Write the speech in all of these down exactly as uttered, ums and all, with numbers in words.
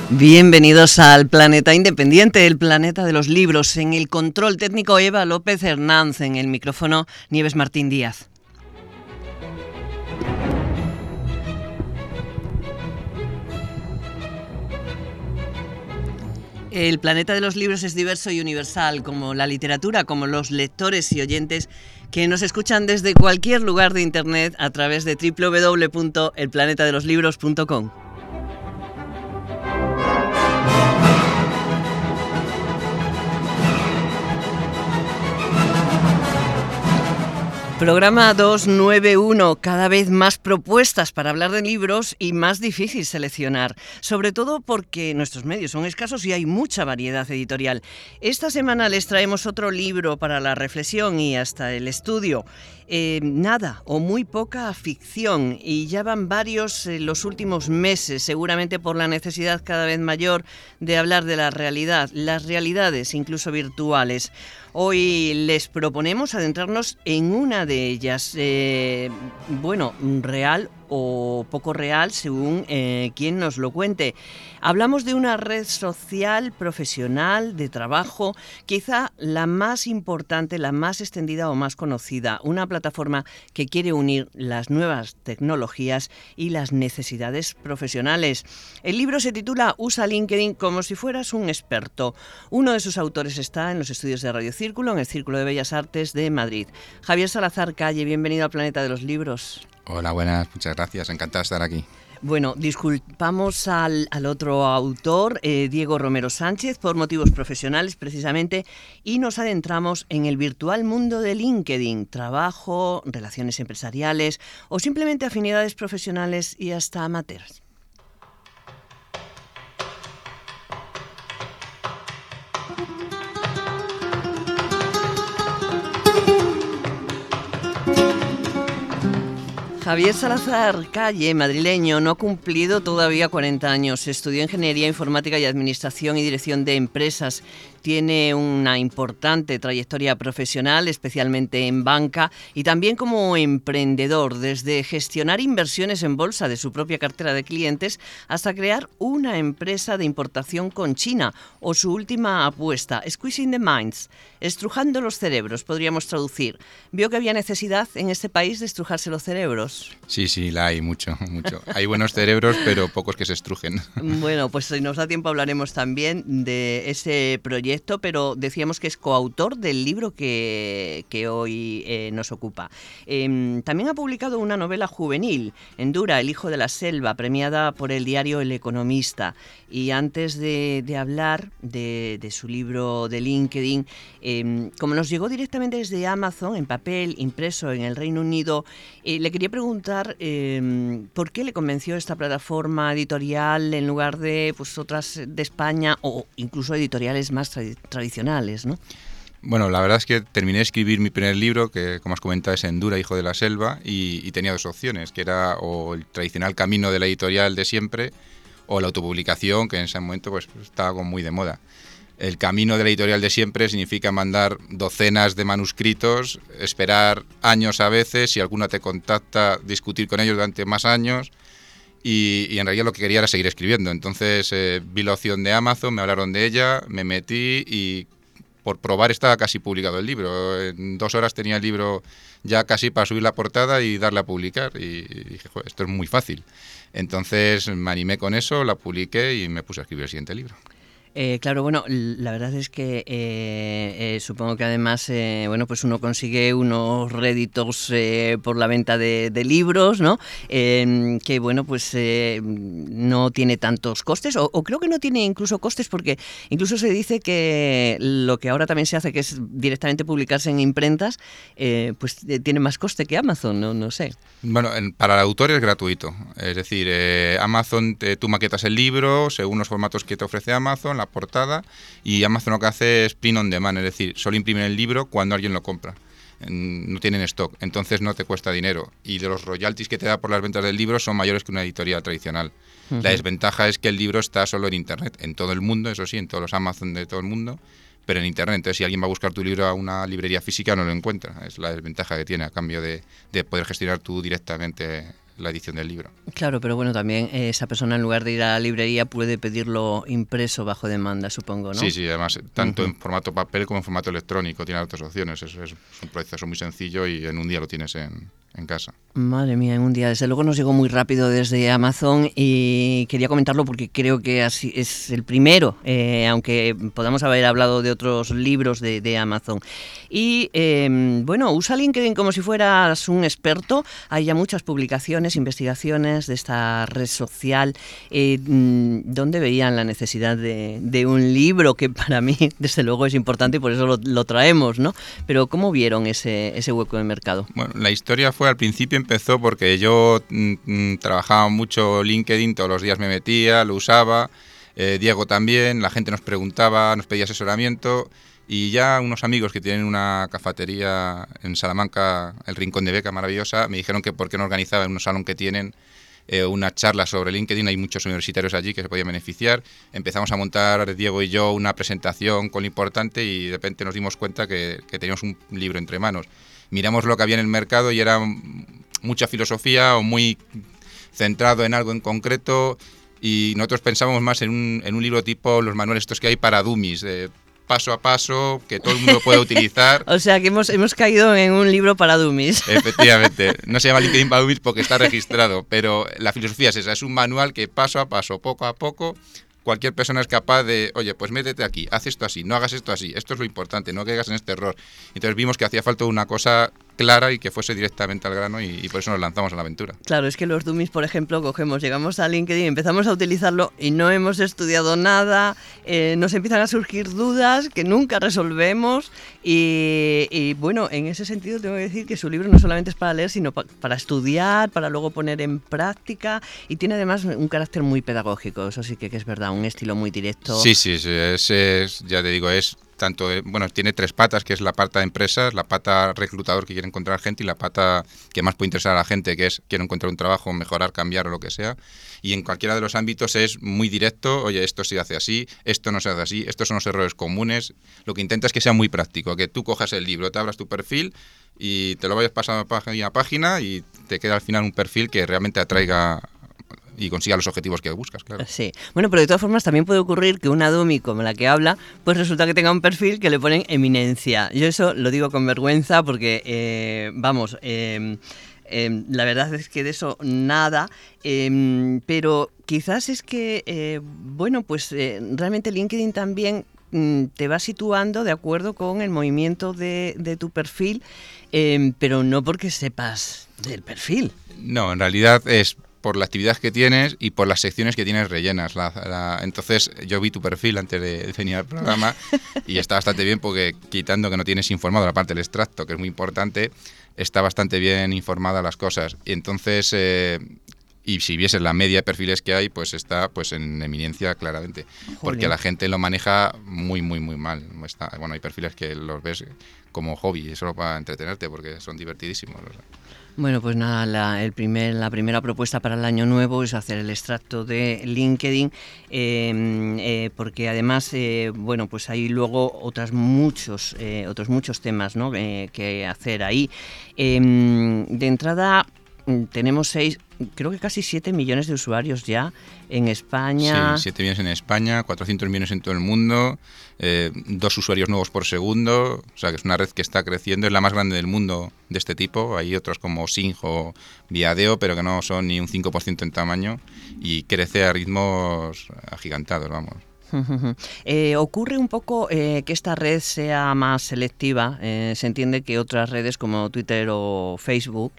Bienvenidos al Planeta Independiente, el planeta de los libros. En el control técnico Eva López Hernández, en el micrófono Nieves Martín Díaz. El planeta de los libros es diverso y universal, como la literatura, como los lectores y oyentes que nos escuchan desde cualquier lugar de Internet a través de doble u doble u doble u punto el planeta de los libros punto com. Programa doscientos noventa y uno, cada vez más propuestas para hablar de libros y más difícil seleccionar, sobre todo porque nuestros medios son escasos y hay mucha variedad editorial. Esta semana les traemos otro libro para la reflexión y hasta el estudio. Eh, nada o muy poca ficción, y ya van varios en eh, los últimos meses, seguramente por la necesidad cada vez mayor de hablar de la realidad, las realidades incluso virtuales. Hoy les proponemos adentrarnos en una de ellas, eh, bueno, real o poco real según eh, quien nos lo cuente. Hablamos de una red social profesional de trabajo, quizá la más importante, la más extendida o más conocida, una plataforma que quiere unir las nuevas tecnologías y las necesidades profesionales. El libro se titula Usa LinkedIn como si fueras un experto. Uno de sus autores está en los estudios de Radio Círculo, en el Círculo de Bellas Artes de Madrid. Javier Salazar Calle, bienvenido al Planeta de los Libros. Hola, buenas, muchas gracias, encantado de estar aquí. Bueno, disculpamos al, al otro autor, eh, Diego Romero Sánchez, por motivos profesionales precisamente, y nos adentramos en el virtual mundo de LinkedIn, trabajo, relaciones empresariales o simplemente afinidades profesionales y hasta amateurs. Javier Salazar Calle, madrileño, no ha cumplido todavía cuarenta años. Estudió Ingeniería Informática y Administración y Dirección de Empresas. Tiene una importante trayectoria profesional, especialmente en banca y también como emprendedor, desde gestionar inversiones en bolsa de su propia cartera de clientes hasta crear una empresa de importación con China, o su última apuesta, Squeezing the Minds, estrujando los cerebros, podríamos traducir. Vio que había necesidad en este país de estrujarse los cerebros. Sí, sí, la hay, mucho, mucho. Hay buenos cerebros, pero pocos que se estrujen. Bueno, pues si nos da tiempo hablaremos también de ese proyecto, pero decíamos que es coautor del libro que, que hoy eh, nos ocupa. Eh, también ha publicado una novela juvenil, Endura, el hijo de la selva, premiada por el diario El Economista. Y antes de, de hablar de, de su libro de LinkedIn, eh, como nos llegó directamente desde Amazon, en papel, impreso en el Reino Unido, eh, le quería preguntar eh, por qué le convenció esta plataforma editorial en lugar de pues, otras de España o incluso editoriales más tradicionales. tradicionales, ¿no? Bueno, la verdad es que terminé de escribir mi primer libro, que como has comentado es Endura, hijo de la selva, y, y tenía dos opciones, que era o el tradicional camino de la editorial de siempre, o la autopublicación, que en ese momento pues estaba como muy de moda. El camino de la editorial de siempre significa mandar docenas de manuscritos, esperar años a veces, si alguna te contacta, discutir con ellos durante más años. Y, y en realidad lo que quería era seguir escribiendo. Entonces eh, vi la opción de Amazon, me hablaron de ella, me metí y por probar estaba casi publicado el libro. En dos horas tenía el libro ya casi para subir la portada y darle a publicar. Y, y dije, joder, esto es muy fácil. Entonces me animé con eso, la publiqué y me puse a escribir el siguiente libro. Eh, claro, bueno, la verdad es que eh, eh, supongo que además, eh, bueno, pues uno consigue unos réditos eh, por la venta de, de libros, ¿no? Eh, que, bueno, pues eh, no tiene tantos costes, o, o creo que no tiene incluso costes, porque incluso se dice que lo que ahora también se hace, que es directamente publicarse en imprentas, eh, pues eh, tiene más coste que Amazon, no, no sé. Bueno, en, para el autor es gratuito, es decir, eh, Amazon, te, tú maquetas el libro según los formatos que te ofrece Amazon, la portada, y Amazon lo que hace es print on demand, es decir, solo imprimen el libro cuando alguien lo compra. No tienen stock, entonces no te cuesta dinero, y de los royalties que te da por las ventas del libro son mayores que una editorial tradicional. Uh-huh. La desventaja es que el libro está solo en internet, en todo el mundo, eso sí, en todos los Amazon de todo el mundo, pero en internet. Entonces, si alguien va a buscar tu libro a una librería física, no lo encuentra. Es la desventaja que tiene a cambio de, de poder gestionar tú directamente la edición del libro. Claro, pero bueno, también eh, esa persona en lugar de ir a la librería puede pedirlo impreso bajo demanda, supongo, ¿no? Sí, sí, además tanto Uh-huh. en formato papel como en formato electrónico, tiene otras opciones, es, es un proceso muy sencillo y en un día lo tienes en, en casa. Madre mía, en un día. Desde luego nos llegó muy rápido desde Amazon y quería comentarlo porque creo que así es el primero, eh, aunque podamos haber hablado de otros libros de, de Amazon. Y eh, bueno, usa LinkedIn como si fueras un experto. Hay ya muchas publicaciones, investigaciones de esta red social. Eh, ¿Dónde veían la necesidad de, de un libro que para mí, desde luego, es importante y por eso lo, lo traemos, ¿no? Pero ¿cómo vieron ese, ese hueco de mercado? Bueno, la historia fue al principio empezó porque yo mm, trabajaba mucho LinkedIn, todos los días me metía, lo usaba, eh, Diego también, la gente nos preguntaba, nos pedía asesoramiento y ya unos amigos que tienen una cafetería en Salamanca, el Rincón de Beca, maravillosa, me dijeron que por qué no organizaba en un salón que tienen eh, una charla sobre LinkedIn, hay muchos universitarios allí que se podían beneficiar, empezamos a montar Diego y yo una presentación con lo importante y de repente nos dimos cuenta que, que teníamos un libro entre manos. Miramos lo que había en el mercado y era mucha filosofía o muy centrado en algo en concreto y nosotros pensábamos más en un, en un libro tipo los manuales estos que hay para dummies, de paso a paso, que todo el mundo pueda utilizar. O sea, que hemos, hemos caído en un libro para dummies. Efectivamente, no se llama LinkedIn para dummies porque está registrado, pero la filosofía es esa, es un manual que paso a paso, poco a poco, cualquier persona es capaz de, oye, pues métete aquí, haz esto así, no hagas esto así, esto es lo importante, no caigas en este error. Entonces vimos que hacía falta una cosa clara y que fuese directamente al grano y, y por eso nos lanzamos a la aventura. Claro, es que los dummies, por ejemplo, cogemos, llegamos a LinkedIn, empezamos a utilizarlo y no hemos estudiado nada, eh, nos empiezan a surgir dudas que nunca resolvemos y, y bueno, en ese sentido tengo que decir que su libro no solamente es para leer, sino pa- para estudiar, para luego poner en práctica y tiene además un carácter muy pedagógico, eso sí que, que es verdad, un estilo muy directo. Sí, sí, sí es, es, ya te digo, es tanto, bueno, tiene tres patas, que es la pata de empresas, la pata reclutador que quiere encontrar gente y la pata que más puede interesar a la gente, que es quiero encontrar un trabajo, mejorar, cambiar o lo que sea. Y en cualquiera de los ámbitos es muy directo, oye, esto se hace así, esto no se hace así, estos son los errores comunes. Lo que intenta es que sea muy práctico, que tú cojas el libro, te abras tu perfil y te lo vayas pasando página a página y te queda al final un perfil que realmente atraiga y consiga los objetivos que buscas, claro. Sí. Bueno, pero de todas formas también puede ocurrir que una dummy como la que habla, pues resulta que tenga un perfil que le ponen eminencia. Yo eso lo digo con vergüenza porque, eh, vamos, eh, eh, la verdad es que de eso nada, eh, pero quizás es que, eh, bueno, pues eh, realmente LinkedIn también mm, te va situando de acuerdo con el movimiento de, de tu perfil, eh, pero no porque sepas del perfil. No, en realidad es por la actividad que tienes y por las secciones que tienes rellenas. La, la, entonces yo vi tu perfil antes de, de venir al programa y está bastante bien porque quitando que no tienes informado la parte del extracto, que es muy importante, está bastante bien informada las cosas. Y entonces, eh, y si vieses la media de perfiles que hay, pues está pues en eminencia claramente. Joder. Porque la gente lo maneja muy, muy, muy mal. Está, bueno, hay perfiles que los ves como hobby, solo para entretenerte porque son divertidísimos. O sea. Bueno, pues nada, la, el primer, la primera propuesta para el año nuevo es hacer el extracto de LinkedIn, eh, eh, porque además, eh, bueno, pues hay luego otras muchos, eh, otros muchos temas, ¿no? eh, que hacer ahí. Eh, de entrada tenemos seis, creo que casi siete millones de usuarios ya en España. Sí, siete millones en España, cuatrocientos millones en todo el mundo, eh, dos usuarios nuevos por segundo, o sea que es una red que está creciendo, es la más grande del mundo de este tipo. Hay otros como Sing o Viadeo, pero que no son ni un cinco por ciento en tamaño y crece a ritmos agigantados, vamos. Eh, ocurre un poco eh, que esta red sea más selectiva, eh, se entiende que otras redes como Twitter o Facebook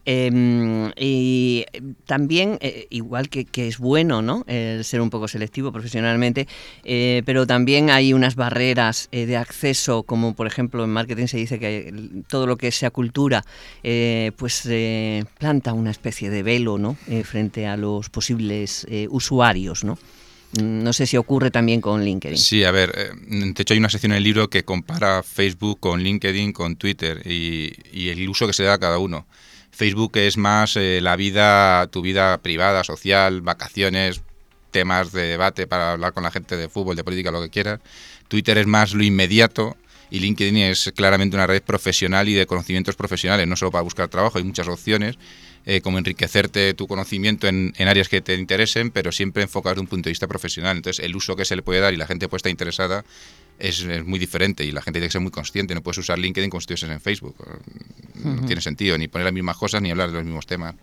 eh, y también eh, igual que, que es bueno, ¿no? El ser un poco selectivo profesionalmente, eh, pero también hay unas barreras eh, de acceso, como por ejemplo en marketing se dice que todo lo que sea cultura eh, pues eh, planta una especie de velo, ¿no? Eh, frente a los posibles eh, usuarios, ¿no? No sé si ocurre también con LinkedIn. Sí, a ver, eh, de hecho hay una sección en el libro que compara Facebook con LinkedIn, con Twitter y, y el uso que se da a cada uno. Facebook es más eh, la vida, tu vida privada, social, vacaciones, temas de debate para hablar con la gente de fútbol, de política, lo que quieras. Twitter es más lo inmediato y LinkedIn es claramente una red profesional y de conocimientos profesionales, no solo para buscar trabajo, hay muchas opciones. eh, como enriquecerte tu conocimiento en, en áreas que te interesen, pero siempre enfocado desde un punto de vista profesional. Entonces, el uso que se le puede dar y la gente puede estar interesada es, es muy diferente y la gente tiene que ser muy consciente. No puedes usar LinkedIn como si estuvieses en Facebook. No uh-huh. tiene sentido ni poner las mismas cosas ni hablar de los mismos temas.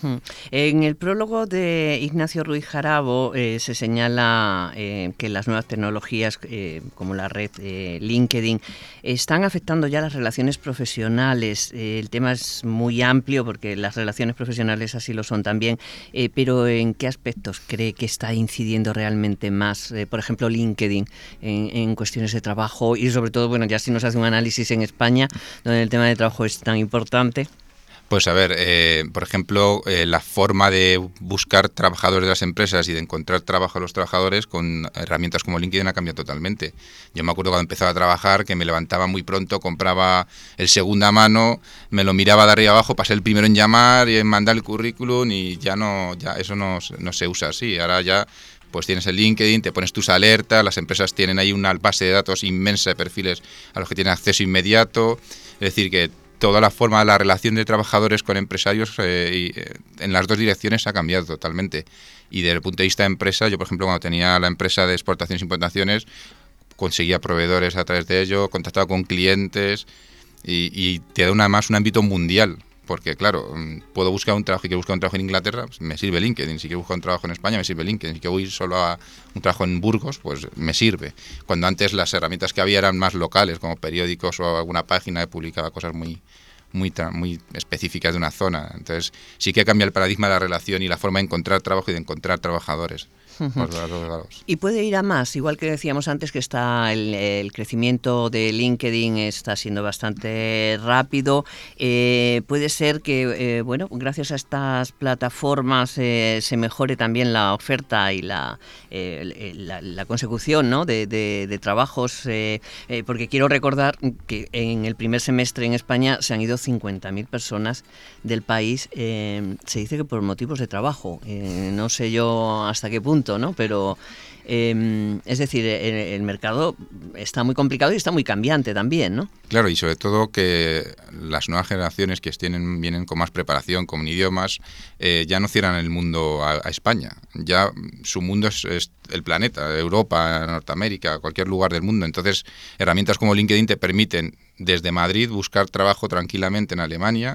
En el prólogo de Ignacio Ruiz Jarabo eh, se señala eh, que las nuevas tecnologías eh, como la red eh, LinkedIn están afectando ya las relaciones profesionales. Eh, el tema es muy amplio porque las relaciones profesionales así lo son también, eh, pero ¿en qué aspectos cree que está incidiendo realmente más, eh, por ejemplo, LinkedIn en, en cuestiones de trabajo y sobre todo, bueno, ya si nos hace un análisis en España, donde el tema de trabajo es tan importante? Pues a ver, eh, por ejemplo, eh, la forma de buscar trabajadores de las empresas y de encontrar trabajo a los trabajadores con herramientas como LinkedIn ha cambiado totalmente. Yo me acuerdo cuando empezaba a trabajar que me levantaba muy pronto, compraba el segunda mano, me lo miraba de arriba abajo, pasé el primero en llamar y en mandar el currículum y ya no, ya eso no, no se usa así. Ahora ya pues tienes el LinkedIn, te pones tus alertas, las empresas tienen ahí una base de datos inmensa de perfiles a los que tienen acceso inmediato, es decir que toda la forma, la relación de trabajadores con empresarios eh, y, eh, en las dos direcciones ha cambiado totalmente. Y desde el punto de vista de empresa, yo por ejemplo cuando tenía la empresa de exportaciones e importaciones, conseguía proveedores a través de ello, contactaba con clientes y, y te da una, más un ámbito mundial. Porque claro, puedo buscar un trabajo y quiero buscar un trabajo en Inglaterra, pues me sirve LinkedIn. Si quiero buscar un trabajo en España, me sirve LinkedIn. Si quiero ir solo a un trabajo en Burgos, pues me sirve. Cuando antes las herramientas que había eran más locales, como periódicos o alguna página que publicaba cosas muy, muy, muy específicas de una zona. Entonces sí que cambia el paradigma de la relación y la forma de encontrar trabajo y de encontrar trabajadores. Por los dos lados. Y puede ir a más, igual que decíamos antes que está el, el crecimiento de LinkedIn está siendo bastante rápido. Eh, puede ser que, eh, bueno, gracias a estas plataformas eh, se mejore también la oferta y la, eh, la, la consecución, ¿no? de, de, de trabajos, eh, eh, porque quiero recordar que en el primer semestre en España se han ido cincuenta mil personas del país, eh, se dice que por motivos de trabajo, eh, no sé yo hasta qué punto, ¿no? Pero eh, es decir, el, el mercado está muy complicado y está muy cambiante también, ¿no? Claro, y sobre todo que las nuevas generaciones que tienen, vienen con más preparación, con idiomas, eh, ya no cierran el mundo a, a España. Ya su mundo es, es el planeta, Europa, Norteamérica, cualquier lugar del mundo. Entonces, herramientas como LinkedIn te permiten desde Madrid buscar trabajo tranquilamente en Alemania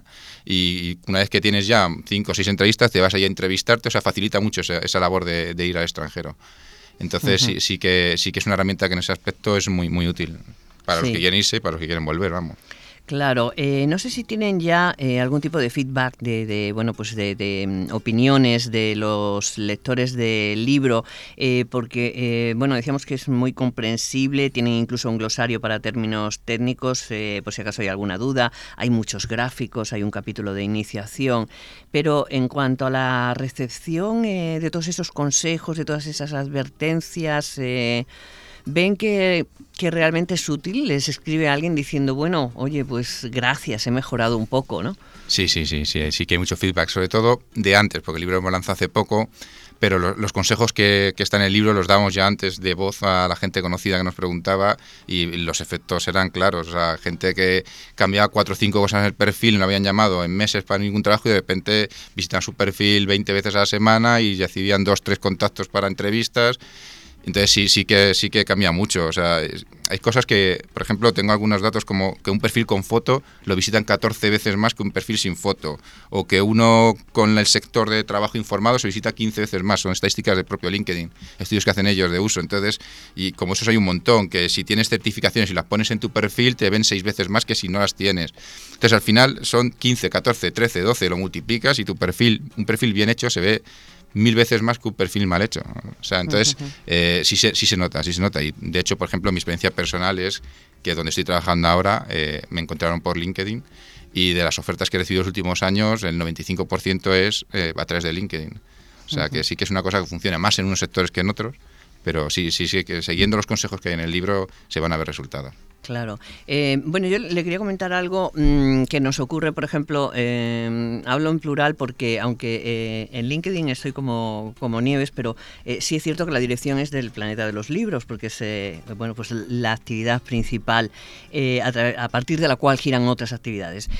y una vez que tienes ya cinco o seis entrevistas te vas allá a entrevistarte, o sea, facilita mucho esa, esa labor de, de ir al extranjero. Entonces uh-huh. sí, sí, que, sí que es una herramienta que en ese aspecto es muy, muy útil para sí. los que quieren irse y para los que quieren volver, vamos. Claro, eh, no sé si tienen ya eh, algún tipo de feedback de, de bueno, pues de, de um, opiniones de los lectores del libro, eh, porque eh, bueno, decíamos que es muy comprensible, tienen incluso un glosario para términos técnicos, eh, por si acaso hay alguna duda, hay muchos gráficos, hay un capítulo de iniciación, pero en cuanto a la recepción eh, de todos esos consejos, de todas esas advertencias, eh, ¿ven que, que realmente es útil? Les escribe a alguien diciendo, bueno, oye, pues gracias, he mejorado un poco, ¿no? Sí, sí, sí, sí, sí que hay mucho feedback, sobre todo de antes, porque el libro hemos lanzado hace poco, pero lo, los consejos que, que están en el libro los damos ya antes de voz a la gente conocida que nos preguntaba y los efectos eran claros. O sea, gente que cambiaba cuatro o cinco cosas en el perfil, no habían llamado en meses para ningún trabajo y de repente visitan su perfil veinte veces a la semana y recibían dos, tres contactos para entrevistas. Entonces sí, sí que sí que cambia mucho. O sea, es, hay cosas que, por ejemplo, tengo algunos datos como que un perfil con foto lo visitan catorce veces más que un perfil sin foto, o que uno con el sector de trabajo informado se visita quince veces más. Son estadísticas del propio LinkedIn, estudios que hacen ellos de uso. Entonces, y como esos hay un montón, que si tienes certificaciones y las pones en tu perfil te ven seis veces más que si no las tienes. Entonces al final son quince, catorce, trece, doce, lo multiplicas y tu perfil, un perfil bien hecho se ve mil veces más que un perfil mal hecho. O sea, entonces uh-huh. eh, sí, se, sí se nota, sí se nota. Y de hecho, por ejemplo, mi experiencia personal es que donde estoy trabajando ahora eh, me encontraron por LinkedIn y de las ofertas que he recibido los últimos años, el noventa y cinco por ciento es eh, a través de LinkedIn. O sea, uh-huh. que sí que es una cosa que funciona más en unos sectores que en otros, pero sí, sí, sí, que siguiendo los consejos que hay en el libro se van a ver resultados. Claro. Eh, bueno, yo le quería comentar algo mmm, que nos ocurre, por ejemplo, eh, hablo en plural porque aunque eh, en LinkedIn estoy como, como Nieves, pero eh, sí es cierto que la dirección es del Planeta de los Libros, porque es eh, bueno, pues la actividad principal eh, a, tra- a partir de la cual giran otras actividades.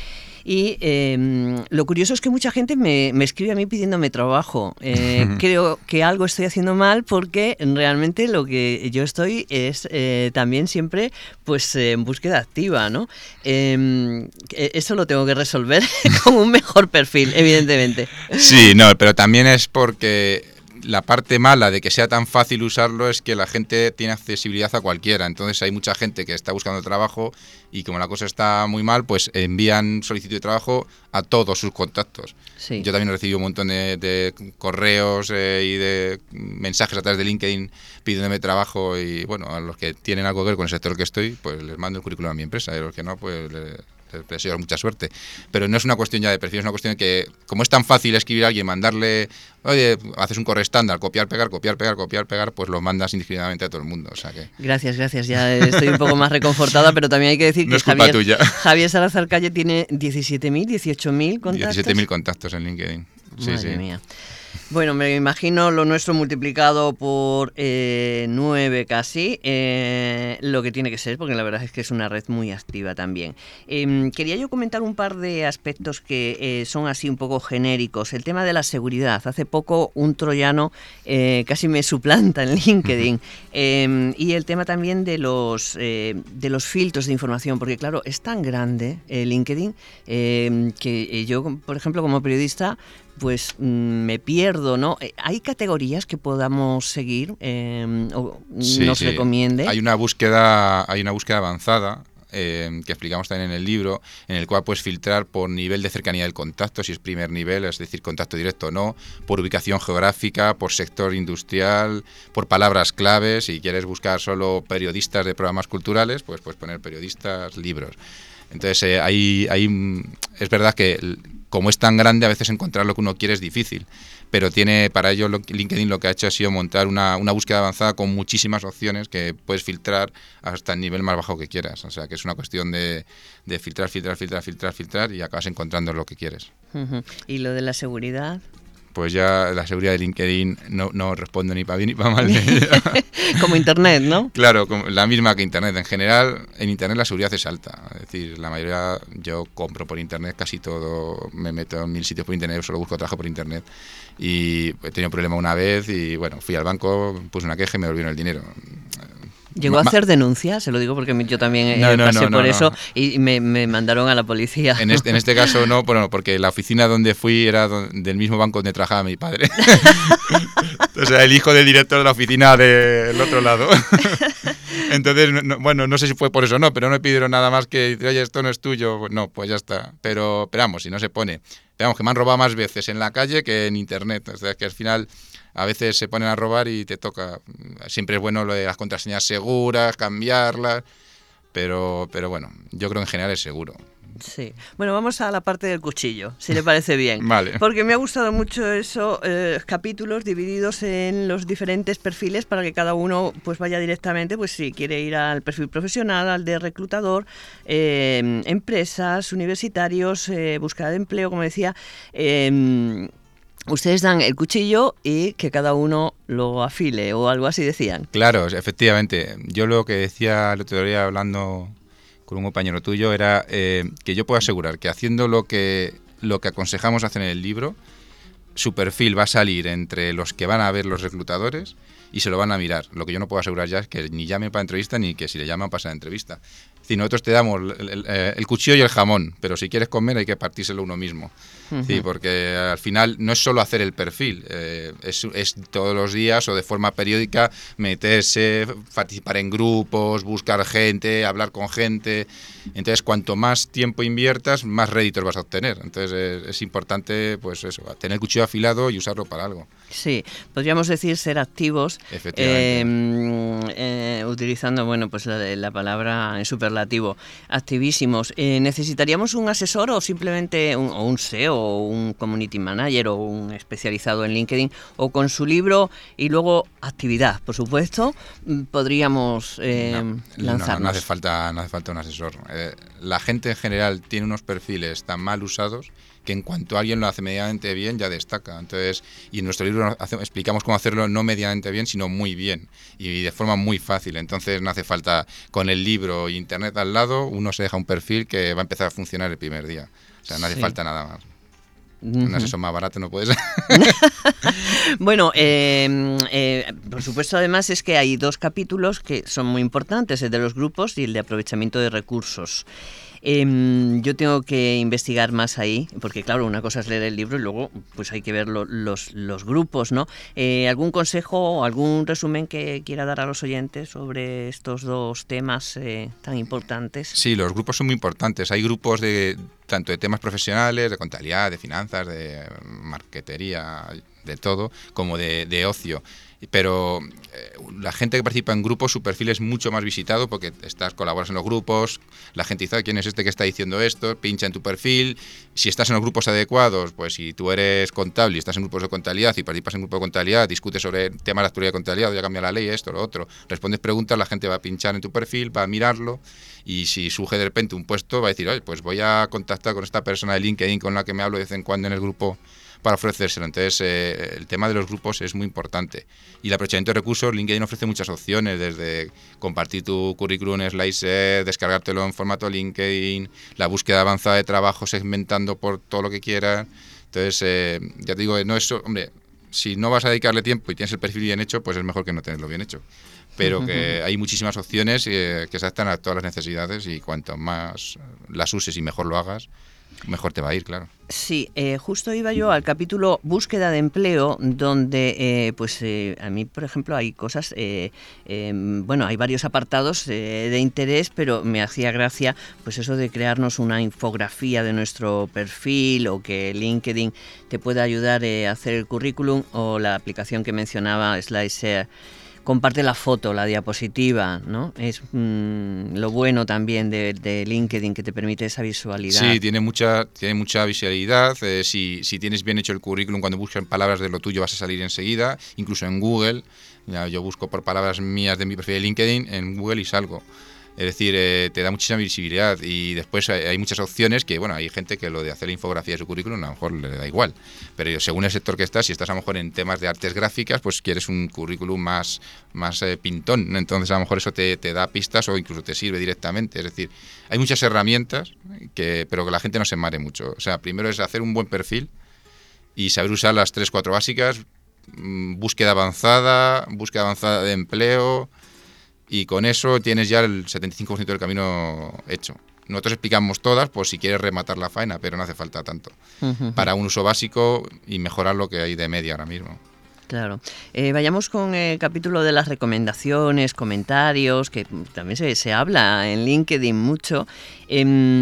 Y eh, lo curioso es que mucha gente me, me escribe a mí pidiéndome trabajo. Eh, creo que algo estoy haciendo mal porque realmente lo que yo estoy es eh, también siempre pues en búsqueda activa, ¿no? Eh, eso lo tengo que resolver con un mejor perfil, evidentemente. Sí, no, pero también es porque la parte mala de que sea tan fácil usarlo es que la gente tiene accesibilidad a cualquiera. Entonces hay mucha gente que está buscando trabajo y como la cosa está muy mal, pues envían solicitud de trabajo a todos sus contactos. Sí. Yo también he recibido un montón de, de correos eh, y de mensajes a través de LinkedIn pidiéndome trabajo y bueno, a los que tienen algo que ver con el sector que estoy, pues les mando el currículum a mi empresa y a los que no, pues les deseo mucha suerte. Pero no es una cuestión ya de perfil, es una cuestión de que como es tan fácil escribir a alguien, mandarle, oye, haces un correo estándar, copiar, pegar, copiar, pegar, copiar, pegar, pues lo mandas indiscriminadamente a todo el mundo. O sea que... Gracias, gracias, ya estoy un poco más reconfortada, pero también hay que decir no que es culpa Javier, tuya. Javier Salazar Calle tiene diecisiete mil, dieciocho mil contactos. diecisiete mil contactos en LinkedIn. Sí, Madre sí. mía. Bueno, me imagino lo nuestro multiplicado por eh, nueve casi, eh, lo que tiene que ser, porque la verdad es que es una red muy activa también. Eh, quería yo comentar un par de aspectos que eh, son así un poco genéricos. El tema de la seguridad. Hace poco un troyano eh, casi me suplanta en LinkedIn. Eh, y el tema también de los, eh, de los filtros de información, porque claro, es tan grande eh, LinkedIn eh, que yo, por ejemplo, como periodista, pues me pierdo, ¿no? ¿Hay categorías que podamos seguir eh, o sí, nos sí. recomiende? Hay una búsqueda, hay una búsqueda avanzada eh, que explicamos también en el libro, en el cual puedes filtrar por nivel de cercanía del contacto, si es primer nivel, es decir, contacto directo o no, por ubicación geográfica, por sector industrial, por palabras claves. Si quieres buscar solo periodistas de programas culturales, pues puedes poner periodistas, libros. Entonces, eh, ahí, ahí es verdad que como es tan grande, a veces encontrar lo que uno quiere es difícil, pero tiene para ello lo, LinkedIn lo que ha hecho ha sido montar una, una búsqueda avanzada con muchísimas opciones que puedes filtrar hasta el nivel más bajo que quieras. O sea, que es una cuestión de, de filtrar, filtrar, filtrar, filtrar, filtrar y acabas encontrando lo que quieres. Uh-huh. ¿Y lo de la seguridad? Pues ya la seguridad de LinkedIn no, no respondo ni para bien ni para mal de ella. Como Internet, ¿no? Claro, como la misma que Internet. En general, en Internet la seguridad es alta. Es decir, la mayoría, yo compro por Internet casi todo, me meto en mil sitios por Internet, solo busco trabajo por Internet. Y he tenido un problema una vez y, bueno, fui al banco, puse una queja y me devolvieron el dinero. ¿Llegó a hacer denuncias? Se lo digo porque yo también no, eh, no, pasé no, no, por no. eso y me, me mandaron a la policía. En este, en este caso no, bueno, porque la oficina donde fui era don, del mismo banco donde trabajaba mi padre. O sea, el hijo del director de la oficina del otro lado. Entonces, no, bueno, no sé si fue por eso o no, pero no me pidieron nada más que, oye, esto no es tuyo. No, pues ya está. Pero, esperamos, si no se pone. Veamos que me han robado más veces en la calle que en Internet. O sea, que al final a veces se ponen a robar y te toca. Siempre es bueno lo de las contraseñas seguras, cambiarlas, pero, pero bueno, yo creo que en general es seguro. Sí. Bueno, vamos a la parte del cuchillo, si le parece bien. Vale. Porque me ha gustado mucho eso, eh, capítulos divididos en los diferentes perfiles para que cada uno pues vaya directamente, pues si quiere ir al perfil profesional, al de reclutador, eh, empresas, universitarios, eh, búsqueda de empleo, como decía. Eh, Ustedes dan el cuchillo y que cada uno lo afile o algo así decían. Claro, efectivamente. Yo lo que decía el otro día hablando con un compañero tuyo era eh, que yo puedo asegurar que haciendo lo que, lo que aconsejamos hacer en el libro, su perfil va a salir entre los que van a ver los reclutadores y se lo van a mirar. Lo que yo no puedo asegurar ya es que ni llamen para entrevista ni que si le llaman pasa la entrevista. Si nosotros te damos el, el, el cuchillo y el jamón, pero si quieres comer hay que partírselo uno mismo. Uh-huh. Sí, porque al final no es solo hacer el perfil, eh, es, es todos los días o de forma periódica meterse, participar en grupos, buscar gente, hablar con gente. Entonces, cuanto más tiempo inviertas, más réditos vas a obtener. Entonces, es, es importante, pues eso, tener el cuchillo afilado y usarlo para algo. Sí, podríamos decir ser activos. Efectivamente. Eh, eh, utilizando, bueno, pues la, la palabra en superlativo, activísimos. Eh, ¿Necesitaríamos un asesor o simplemente un, o un S E O o un community manager o un especializado en LinkedIn o con su libro y luego actividad, por supuesto, podríamos eh, no, lanzarnos? No, no hace falta, no hace falta un asesor. Eh, la gente en general tiene unos perfiles tan mal usados que en cuanto alguien lo hace medianamente bien ya destaca. Entonces, y en nuestro libro hace, explicamos cómo hacerlo no medianamente bien, sino muy bien y de forma muy fácil. Entonces no hace falta, con el libro e internet al lado, uno se deja un perfil que va a empezar a funcionar el primer día. O sea, no hace sí. falta nada más. Uh-huh. Un asesor más barato no puede ser. Bueno, eh, eh, por supuesto, además es que hay dos capítulos que son muy importantes, el de los grupos y el de aprovechamiento de recursos. Eh, yo tengo que investigar más ahí, porque claro, una cosa es leer el libro y luego pues hay que ver lo, los, los grupos, ¿no? Eh, ¿Algún consejo o algún resumen que quiera dar a los oyentes sobre estos dos temas eh, tan importantes? Sí, los grupos son muy importantes. Hay grupos de tanto de temas profesionales, de contabilidad, de finanzas, de marketería, de todo, como de, de ocio. Pero eh, la gente que participa en grupos, su perfil es mucho más visitado porque estás colaboras en los grupos, la gente dice, ¿quién es este que está diciendo esto? Pincha en tu perfil. Si estás en los grupos adecuados, pues si tú eres contable y estás en grupos de contabilidad y participas en grupos de contabilidad, discutes sobre temas de actualidad de contabilidad, ya cambia la ley, esto, lo otro, respondes preguntas, la gente va a pinchar en tu perfil, va a mirarlo y si surge de repente un puesto, va a decir, oye, pues voy a contactar con esta persona de LinkedIn con la que me hablo de vez en cuando en el grupo para ofrecérselo. Entonces, eh, el tema de los grupos es muy importante. Y el aprovechamiento de recursos, LinkedIn ofrece muchas opciones, desde compartir tu currículum en Slicer, descargártelo en formato LinkedIn, la búsqueda avanzada de trabajo segmentando por todo lo que quieras. Entonces, eh, ya te digo, no es, hombre, si no vas a dedicarle tiempo y tienes el perfil bien hecho, pues es mejor que no tenerlo bien hecho. Pero uh-huh. que hay muchísimas opciones eh, que se adaptan a todas las necesidades y cuanto más las uses y mejor lo hagas, mejor te va a ir, claro. Sí, eh, justo iba yo al capítulo búsqueda de empleo, donde eh, pues eh, a mí, por ejemplo, hay cosas, eh, eh, bueno, hay varios apartados eh, de interés, pero me hacía gracia pues eso de crearnos una infografía de nuestro perfil o que LinkedIn te pueda ayudar eh, a hacer el currículum o la aplicación que mencionaba, Slicer. Comparte la foto, la diapositiva, ¿no? Es mmm, lo bueno también de, de LinkedIn, que te permite esa visualidad. Sí, tiene mucha, tiene mucha visualidad. Eh, si, si tienes bien hecho el currículum, cuando buscan palabras de lo tuyo vas a salir enseguida. Incluso en Google, ya, yo busco por palabras mías de mi perfil de LinkedIn, en Google y salgo. Es decir, eh, te da muchísima visibilidad y después hay, hay muchas opciones que, bueno, hay gente que lo de hacer la infografía de su currículum a lo mejor le da igual, pero según el sector que estás, si estás a lo mejor en temas de artes gráficas, pues quieres un currículum más, más eh, pintón, entonces a lo mejor eso te, te da pistas o incluso te sirve directamente. Es decir, hay muchas herramientas, que, pero que la gente no se mare mucho. O sea, primero es hacer un buen perfil y saber usar las tres, cuatro básicas, mmm, búsqueda avanzada, búsqueda avanzada de empleo. Y con eso tienes ya el setenta y cinco por ciento del camino hecho. Nosotros explicamos todas por si quieres rematar la faena, pero no hace falta tanto. Uh-huh. Para un uso básico y mejorar lo que hay de media ahora mismo. Claro. Eh, vayamos con el capítulo de las recomendaciones, comentarios, que también se, se habla en LinkedIn mucho. Eh,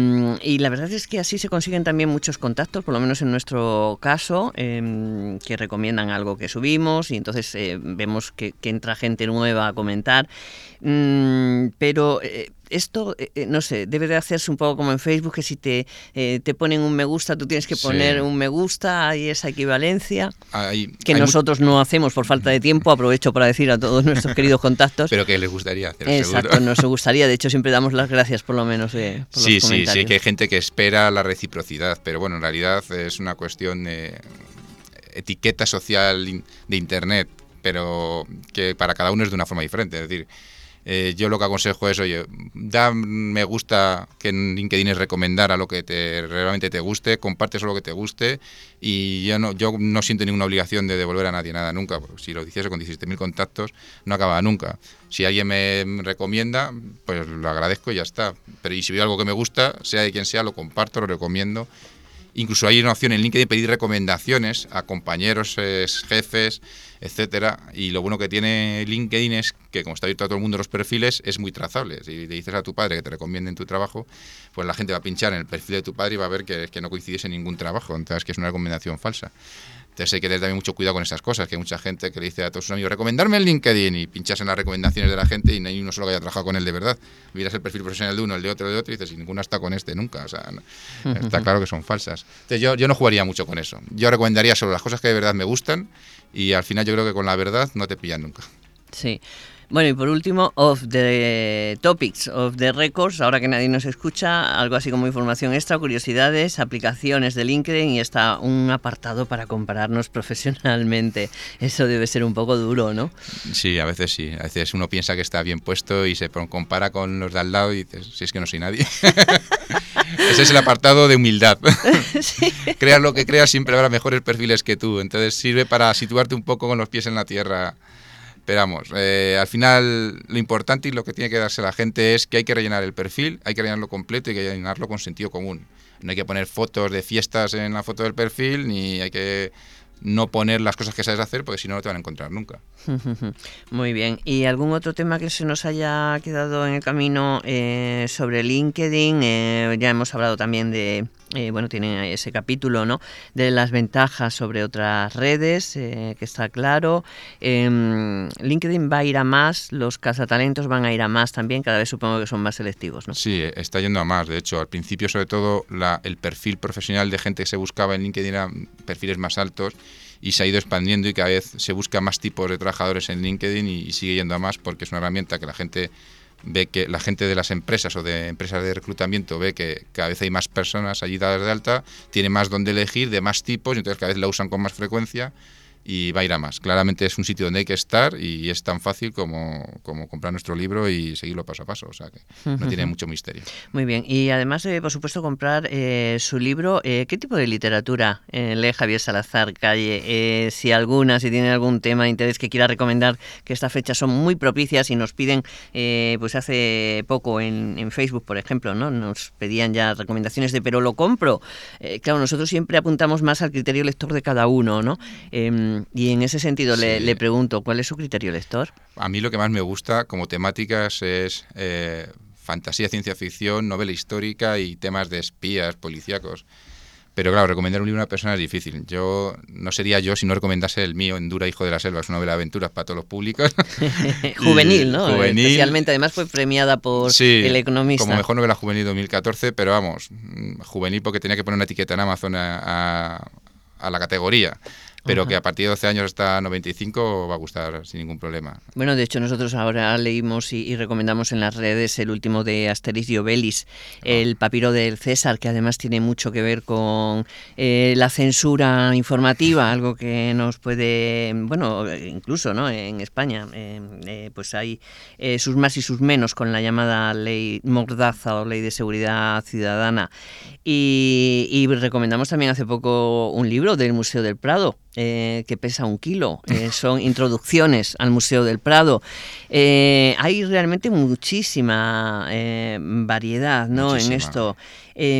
y la verdad es que así se consiguen también muchos contactos, por lo menos en nuestro caso, eh, que recomiendan algo que subimos y entonces eh, vemos que, que entra gente nueva a comentar. Mm, pero... Eh, Esto, eh, no sé, debe de hacerse un poco como en Facebook, que si te, eh, te ponen un me gusta, tú tienes que poner sí. un me gusta, hay esa equivalencia, hay, que hay nosotros mu- no hacemos por falta de tiempo, aprovecho para decir a todos nuestros queridos contactos. Pero que les gustaría hacer, Exacto, seguro. nos gustaría, de hecho siempre damos las gracias por lo menos eh, por sí, los comentarios. Sí, sí, que hay gente que espera la reciprocidad, pero bueno, en realidad es una cuestión de etiqueta social de Internet, pero que para cada uno es de una forma diferente, es decir... Eh, yo lo que aconsejo es, oye, da me gusta, que en LinkedIn es recomendar a lo que te, realmente te guste, comparte solo lo que te guste y yo no, yo no siento ninguna obligación de devolver a nadie nada nunca, porque si lo hiciese con diecisiete mil contactos no acababa nunca. Si alguien me recomienda, pues lo agradezco y ya está. Pero y si veo algo que me gusta, sea de quien sea, lo comparto, lo recomiendo. Incluso hay una opción en LinkedIn de pedir recomendaciones a compañeros, eh, jefes, etcétera. Y lo bueno que tiene LinkedIn es que, como está abierto a todo el mundo los perfiles, es muy trazable. Si le dices a tu padre que te recomienden tu trabajo, pues la gente va a pinchar en el perfil de tu padre y va a ver que, que no coincidiese en ningún trabajo. Entonces, que es una recomendación falsa. Entonces hay que tener también mucho cuidado con esas cosas, que hay mucha gente que le dice a todos sus amigos, recomendarme en LinkedIn, y pinchas en las recomendaciones de la gente y no hay uno solo que haya trabajado con él de verdad. Miras el perfil profesional de uno, el de otro, el de otro, y dices, y ninguno está con este nunca. O sea, no, está claro que son falsas. Entonces yo, yo no jugaría mucho con eso. Yo recomendaría solo las cosas que de verdad me gustan y al final yo creo que con la verdad no te pillan nunca. Sí. Bueno, y por último, off the topics, off the records, ahora que nadie nos escucha, algo así como información extra, curiosidades, aplicaciones de LinkedIn y está un apartado para compararnos profesionalmente. Eso debe ser un poco duro, ¿no? Sí, a veces sí. A veces uno piensa que está bien puesto y se compara con los de al lado y dices, si es que no soy nadie. Ese es el apartado de humildad. Sí. Creas lo que creas, siempre habrá mejores perfiles que tú. Entonces sirve para situarte un poco con los pies en la tierra. Pero vamos, eh, al final lo importante y lo que tiene que darse la gente es que hay que rellenar el perfil, hay que rellenarlo completo y hay que llenarlo con sentido común. No hay que poner fotos de fiestas en la foto del perfil, ni hay que no poner las cosas que sabes hacer, porque si no, no te van a encontrar nunca. Muy bien. ¿Y algún otro tema que se nos haya quedado en el camino eh, sobre LinkedIn? Eh, ya hemos hablado también de, eh, bueno, tiene ese capítulo, ¿no?, de las ventajas sobre otras redes, eh, que está claro. Eh, LinkedIn va a ir a más, los cazatalentos van a ir a más también, cada vez supongo que son más selectivos, ¿no? Sí, está yendo a más. De hecho, al principio, sobre todo, la, el perfil profesional de gente que se buscaba en LinkedIn eran perfiles más altos, y se ha ido expandiendo y cada vez se busca más tipos de trabajadores en LinkedIn y, y sigue yendo a más porque es una herramienta que la gente ve, que la gente de las empresas o de empresas de reclutamiento ve que cada vez hay más personas allí dadas de alta, tiene más donde elegir de más tipos y entonces cada vez la usan con más frecuencia y va a ir a más. Claramente es un sitio donde hay que estar y es tan fácil como, como comprar nuestro libro y seguirlo paso a paso, o sea que no tiene mucho misterio. Muy bien, y además, eh, por supuesto, comprar eh, su libro. Eh, ¿Qué tipo de literatura eh, lee Javier Salazar Calle? Eh, si alguna, si tiene algún tema de interés que quiera recomendar, que estas fechas son muy propicias y nos piden, eh, pues hace poco en, en Facebook, por ejemplo, ¿no?, nos pedían ya recomendaciones de pero lo compro. Eh, claro, nosotros siempre apuntamos más al criterio lector de cada uno, ¿no? Eh, Y en ese sentido, sí, le, le pregunto, ¿cuál es su criterio lector? A mí lo que más me gusta como temáticas es eh, fantasía, ciencia ficción, novela histórica y temas de espías, policíacos. Pero claro, recomendar un libro a una persona es difícil. Yo no sería yo si no recomendase el mío, Endura, hijo de la selva. Es una novela de aventuras para todos los públicos. Juvenil, ¿no? Juvenil. Especialmente, además fue premiada por sí, El Economista. Como mejor novela juvenil dos mil catorce, pero vamos, juvenil porque tenía que poner una etiqueta en Amazon a, a, a la categoría. Pero uh-huh. que a partir de doce años hasta noventa y cinco va a gustar sin ningún problema. Bueno, de hecho nosotros ahora leímos y, y recomendamos en las redes el último de Asterix y Obelix, oh. el papiro del César, que además tiene mucho que ver con eh, la censura informativa, algo que nos puede, bueno, incluso, ¿no?, en España, eh, eh, pues hay eh, sus más y sus menos con la llamada ley Mordaza o ley de seguridad ciudadana. Y, y recomendamos también hace poco un libro del Museo del Prado, Eh, que pesa un kilo. Eh, son introducciones al Museo del Prado. Eh, hay realmente muchísima eh, variedad, ¿no?, muchísima. En esto. Eh,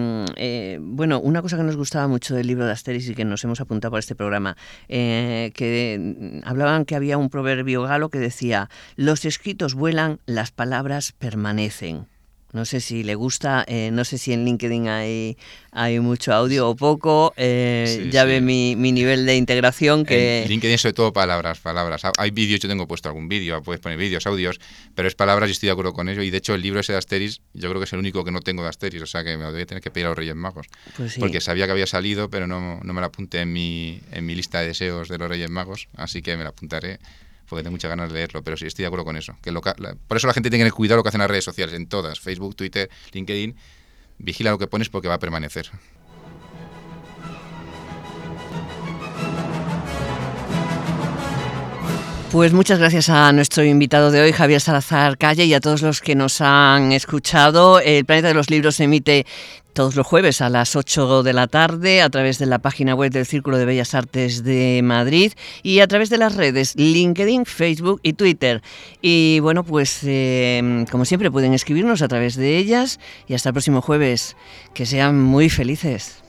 eh, bueno, una cosa que nos gustaba mucho del libro de Asterix y que nos hemos apuntado para este programa, eh, que hablaban que había un proverbio galo que decía: los escritos vuelan, las palabras permanecen. No sé si le gusta, eh, no sé si en LinkedIn hay, hay mucho audio o poco, eh, sí, ya sí. ve mi, mi nivel de integración que... En LinkedIn sobre todo palabras, palabras. Hay vídeos, yo tengo puesto algún vídeo, puedes poner vídeos, audios, pero es palabras y estoy de acuerdo con ello. Y de hecho el libro ese de Asterix, yo creo que es el único que no tengo de Asterix, o sea que me lo voy a tener que pedir a los Reyes Magos. Pues sí. Porque sabía que había salido, pero no, no me lo apunté en mi, en mi lista de deseos de los Reyes Magos, así que me lo apuntaré. Porque tengo muchas ganas de leerlo, pero sí estoy de acuerdo con eso. Que lo, la, por eso la gente tiene que cuidar lo que hacen las redes sociales, en todas, Facebook, Twitter, LinkedIn. Vigila lo que pones porque va a permanecer. Pues muchas gracias a nuestro invitado de hoy, Javier Salazar Calle, y a todos los que nos han escuchado. El Planeta de los Libros se emite todos los jueves a las ocho de la tarde a través de la página web del Círculo de Bellas Artes de Madrid y a través de las redes LinkedIn, Facebook y Twitter. Y bueno, pues eh, como siempre pueden escribirnos a través de ellas y hasta el próximo jueves. Que sean muy felices.